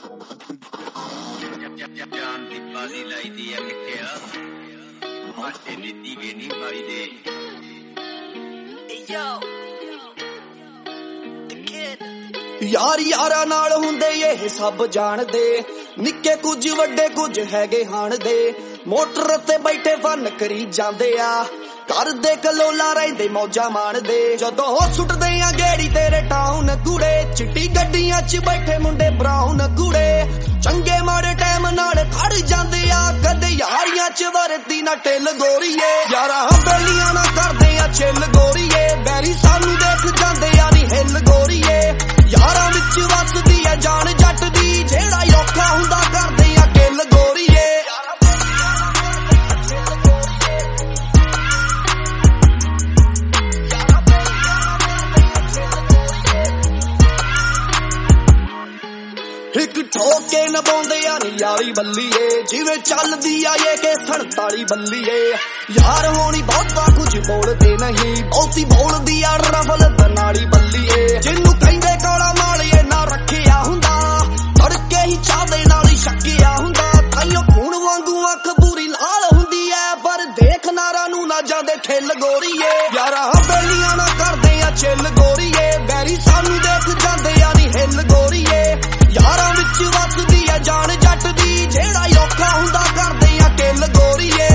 जान दी बाजी लाई दी है मिठिया माटे ने दीवे नहीं भाई दे यार यारा नाल हुंदे ये सब जाणदे निक्के कुछ वड्डे कुछ हैगे हाणदे मोटर ते बैठे फन करी जांदे आ घर दे कलोला रहिंदे मौजा माणदे जदों हो सुटदे आ गेड़ी तेरे टाउन कूड़े चिट्टी गड्डियां च बैठे मुंडे ब्राउन कूड़े चंगे माड़े टाइम नाल खड़ जांदे आ कदे यारियां च वरती ना टिल गोरीए यारा बेलियां ना करदे आ चिल गोरीए बैरी सानू देख जांदे आ नी हिल गोरीए यारां विच वसदी आ जान जट दी जेड़ा औखा हुंदा करदे आ किल गोरीए एक ठोके नभाउंदे आ नी यारी बल्लीए जिवें चलदी आ ये के 47 बल्लीए यार होनी बहुता कुछ बोलदे नहीं बहुती बोलदी आ रफल बनाड़ी बल्लीए जिन्नू कहिंदे काला मालिए ना रखिया हुंदा तड़के ही चादे नाल ही शक्किया हुंदा ताइयों खून वांगू अख पूरी लाल हुंदी ऐ पर देख नारा नू ना जांदे खिल गोरीए यारा बेलियां ना करदे आ चिल गोरीए बैरी सानू देख जांदे आ नी हिल गोरीए यारां विच वसदी आ जान जट दी जेड़ा औखा हुंदा करदे आ किल गोरीए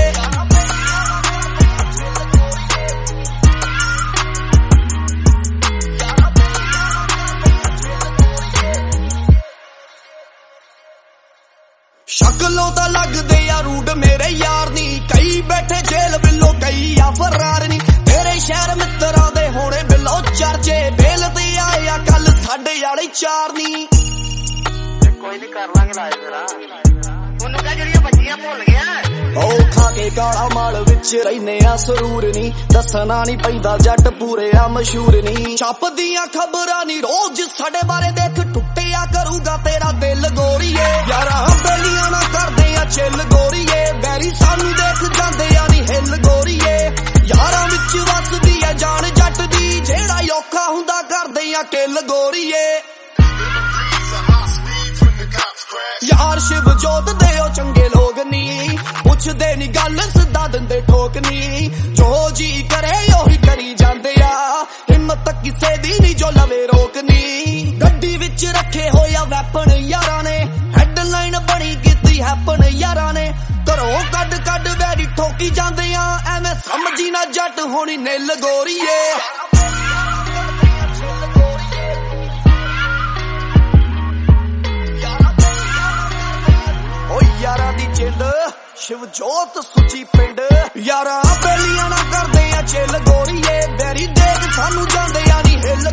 शक्लों तां लगदे आ रूड मेरे यार नी कई बैठे जेल बिलो कई आ फरार नी तेरे शहर मित्तरां दे होणे बिलो चर्चे बेल ते आए आ कल साडे वाले चार नी कोई नहीं कर लांगे लाए तेरा ओनू कह जड़ियां बच्चियां भुल गया ओ खा के काला माल विच रहने आ सरूर नी दसना नहीं पैंदा जट पूरे आ मशहूर नी छपदियां खबरां नी रोज साडे बारे देख टुटिया करूगा तेरा दिल गोरीए यारा बेलियां ना करदे आ चिल गोरीए बैरी सानू देख जांदे आ नी हिल गोरीए यारां विच वसदी आ जान जट दी जेड़ा औखा हुंदा करदे आ किल गोरीए यार शिव जोत दे ओ चंगे लोग नी पुछदे नी गल सिद्धा दिंदे ठोक नी जो जी करे ओही करी जांदे आ हिम्मत किसे दी नी जो लवे रोक नी गड्डी विच रखे होया वैपन यारां ने हेडलाइन बनी कीती हैपन यारां ने घरों कड कड वैरी ठोकी जांदे आ एवें समझी ना जट होनी निल गोरीए यारा दी जिंद शिव जोत सुची पिंड यारा बेलियां ना करदे आ चिल गोरीए बैरी देख सानू जांदे आ नी हिल